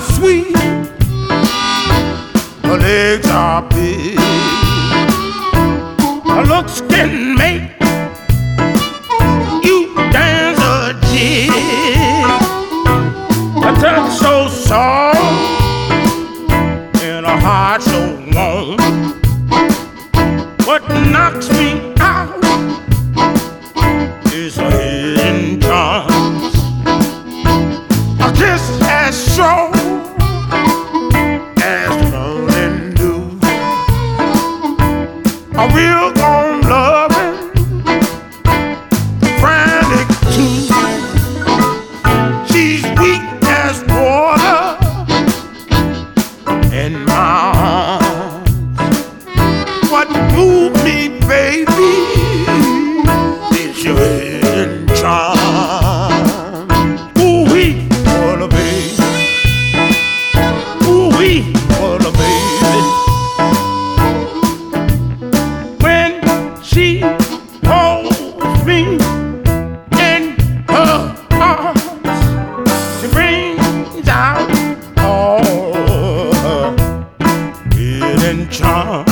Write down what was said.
sweet, her legs are big, her looks can make you dance a jig. A touch so soft and a heart so warm. What knocks me out is her hidden charms. A kiss as strong as running dew. A real warm loving, frantic too. She's weak as water in my arms. What moved me, baby, is your hidden charm. Ooh-wee, what a baby. Ooh-wee, what a baby. When she holds me in her arms, she brings out all her hidden charm.